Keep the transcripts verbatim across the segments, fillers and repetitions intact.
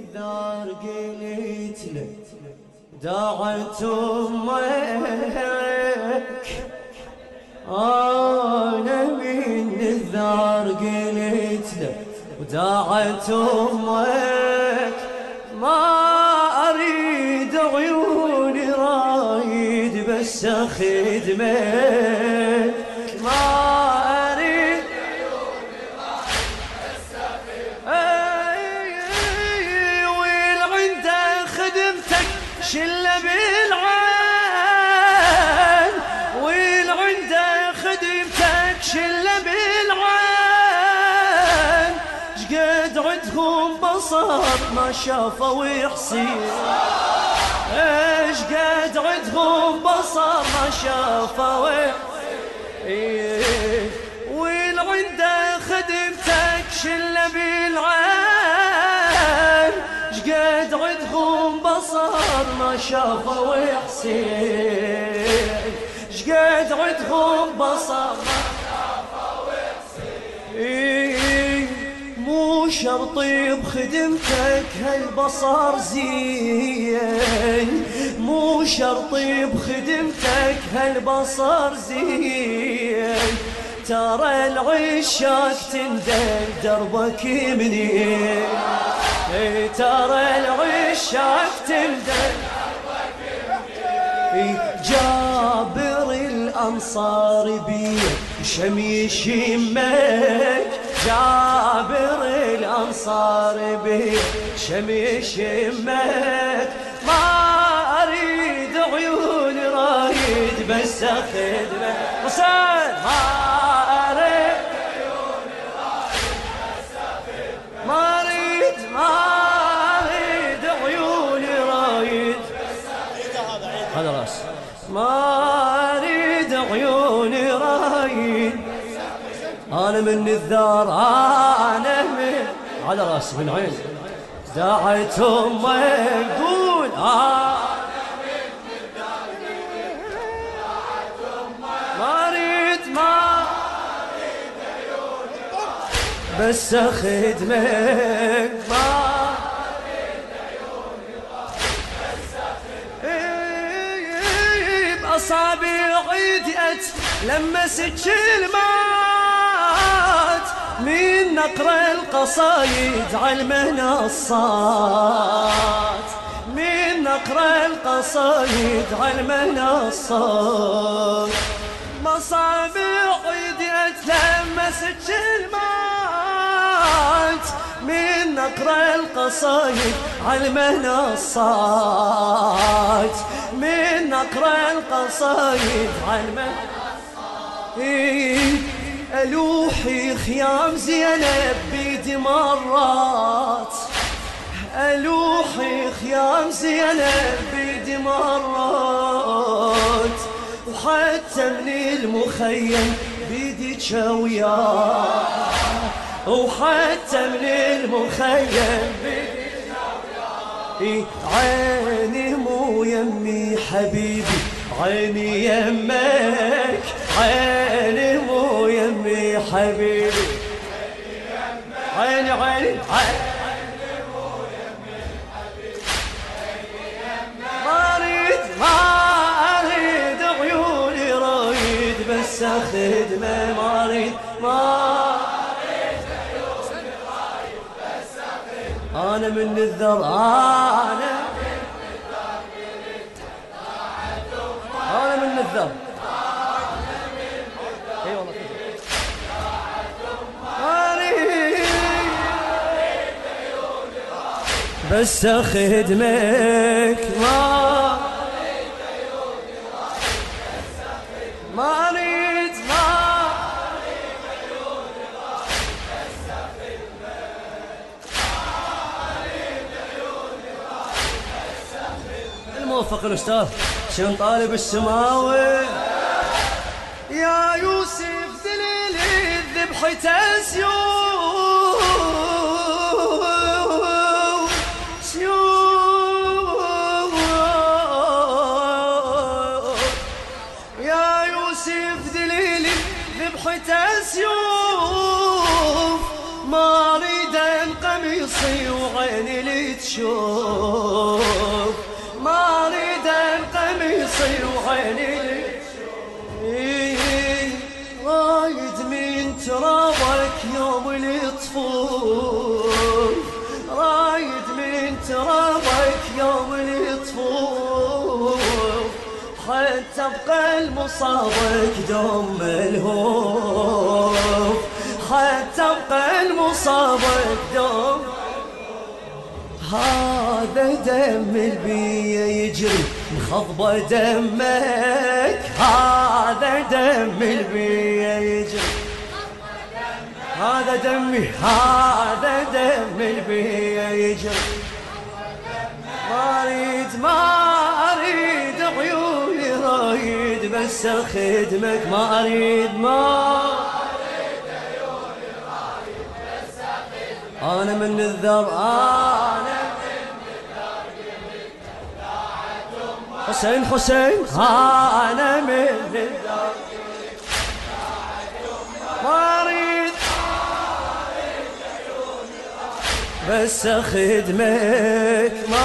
الدار قلت له داعت امك، انا من الدار قلت له وداعت امك، ما اريد عيوني رايد بس اخدمك، ما اريد عيوني رايد بس اخدمك، وين عنده خدمتك شله بالعين، وين عنده خدمتك شله بالعين، شقد عندهم بصر ما شافوا يحسين، ايش قد عندهم بصر ما شافوا يحسين، وين عنده خدمتك شله بالعين، شقد عندهم بصر ما شافوا يحسين، شقد عندهم بصر ما شافوا يحسين، مو شرطي بخدمتك هالبصر زين، مو شرطي بخدمتك هالبصر زين، ترى العشاق تندل دربك منين، ترى العشاق تندل دربك منين، جابر الأنصار بيه شميش يمك، جابر الأنصار بيه شميش يمك، ما أريد عيوني رايد بس أخدمك، حسين ما أريد عيوني رايد بس أخدمك، ما أريد ما أريد عيوني رايد بس أخدمك، هذا راس ما أريد عيوني رايد، أنا من الدار أنا من على راس من عين، داعت أمك قول أنا من الدار داعت أمك، ما أريد ما أريد عيوني بس أخدمك، ما أريد عيوني بس أخدمك، بأصابعي دقت لمست كلمات من نقرأ القصايد على المنصات، من نقرأ القصايد على المنصات، مصابيحي دقت لمست كلمات من نقرأ القصايد على المنصات، من نقرأ القصايد على المنصات، ألوحي خيام زينب بيدي مرات، ألوحي خيام زينب بيدي مرات، وحتى من المخيم بيدي شويات، وحتى من المخيم بيدي شويات، عيني مو يمي حبيبي عيني يمك، عيني مو يمي حبيبي عيني عيني عيني مو يمي حبيبي عيني يمك، ما اريد ما اريد عيوني رايد بس اخدمه، ما اريد ما اريد عيوني رايد بس اخدمه، انا من الذر انا أنا من الذر اي والله بس أخدمك، ما ما أريد ما الموفق الأستاذ شن طالب السماوي، يا يوسف دليل ذبحته سيوف سيوف، يا يوسف دليل ذبحته سيوف، ما اريد قميصي وعيني اللي تشوف، ما اريد قميصي وعيني اللي رايد من ترابك يوم اللي تفوت، رايد من ترابك يوم اللي تفوت، حتى ابقى المصابك دوم ملهوف، حتى ابقى المصابك دوم. هذا دم البيه يجري مخضبه دمك، هذا دم البيه يجري، هذا دمي، هذا دم البيه يجري. ما اريد ما اريد عيوني رايد بس اخدمك، ما اريد ما اريد عيوني رايد بس اخدمك. انا من الذر انا حسين حسين انا من الدار، ما اريد بس اخدمك، ما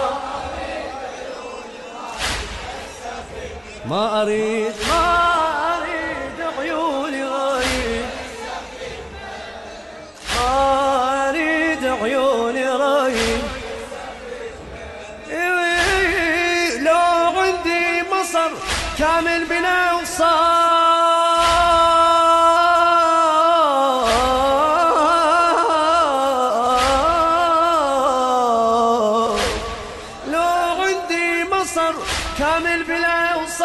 ما اريد ما اريد عيوني رايد، ما اريد عيوني رايد. كامل بلا وصاف، لو عندي مصر كامل بلا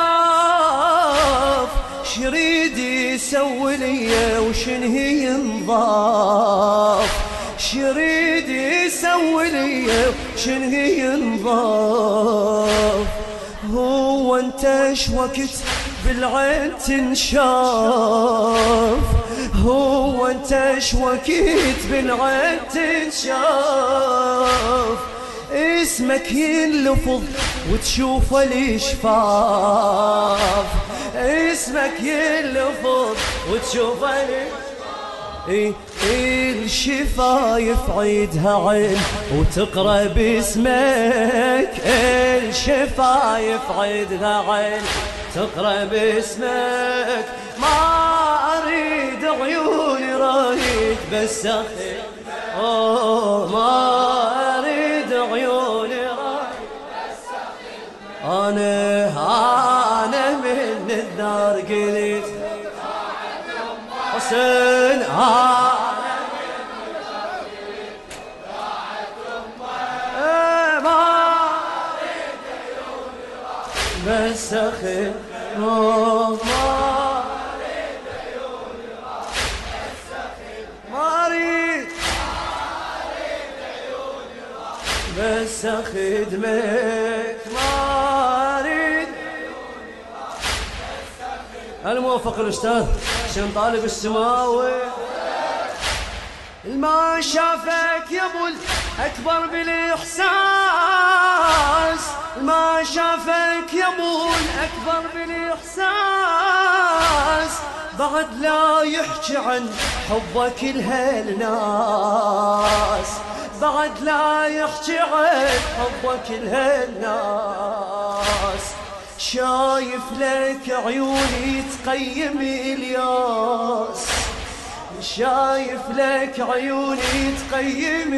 وصاف، شريدي يسوي لي وشنهي ينضاف، شريدي يسوي لي وشنهي ينضاف. هو انت ايش وقت بالعين تنشاف، هو انت ايش وقت بالعين تنشاف، اسمك ينلفظ وتشوف الاشفاف، اسمك ينلفظ وتشوف الاشفاف. اي الشفايف عيدها عين وتقرا باسمك، الشفايف عيدها عين تقرا باسمك. ما اريد عيوني رايد بس اخي، اوه ما اريد عيوني رايد بس اخي. انا انا من الدار قلت حسين انا ما اريد عيوني رايد بس اخي، ما اريد عيوني رايد بس اخي، ما اريد عيوني رايد بس اخدمك، ما اريد الموفق الاستاذ حسين طالب السماوي. الما شافك يا ابو الاكبر بالاحساس، الما شافك يا ابو الاكبر بالاحساس، بعد لا يحكي عن حبك لهالناس، بعد لا يحكي عن حبك لهالناس. شايف لك عيوني تقيم الياس، شايف لك عيوني تقيم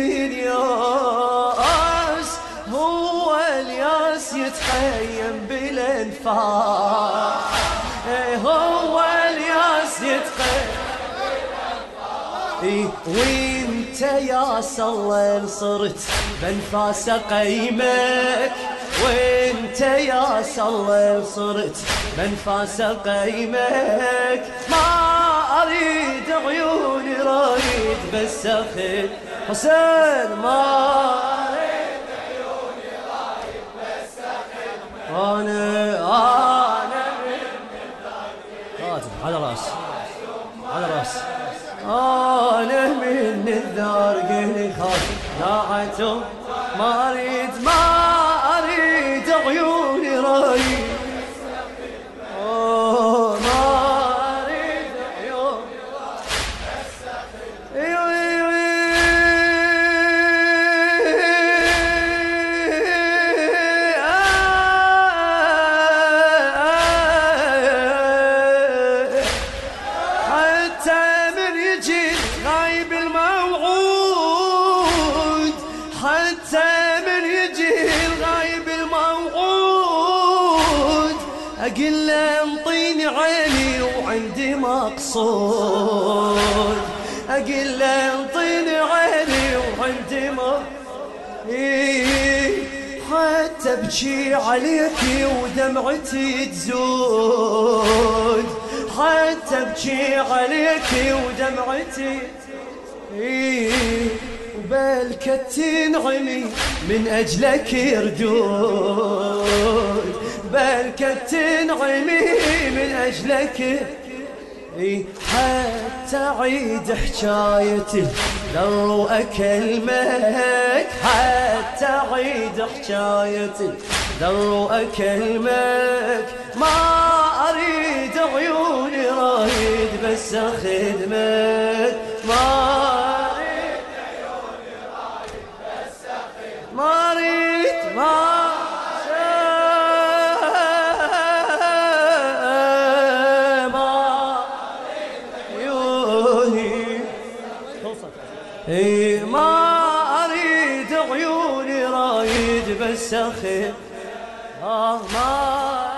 الياس، هو الياس يتقيم بالانفاس، هو الياس يتقيم بالانفاس. وانت يا الله صرت بانفاس قيمك، وانت يا الله صرت بانفاس قيمك. ما اريد عيوني رايد بس اخذ حسين، ما اريد عيوني رايد بس اخذ. انا انا من كاتب على راس على راس، انا من الدار قلي خاطر ضاعتهم. ما اريد ما اريد عيوني رايد، اوه ما اريد عيوني رايد. حتى من يجي الغايب الموعود أقول له انطيني عيني وعندي مقصود، أقول له انطيني عيني وعندي مقصود، حتى ابكي عليك ودمعتي تزود، حتى ابكي عليك ودمعتي وبالك تنعمي من أجلك ردود، بالك تنعمي من أجلك، حتى عيد حكايتي ذر أكلمك، حتى عيد حكايتي ذر أكلمك، ما أريد عيوني رايد بس أخدمك، ما أريد عيوني رايد بس أخدمك، ما أريد ما اي ما اريد عيوني رايد بس اخي، آه ما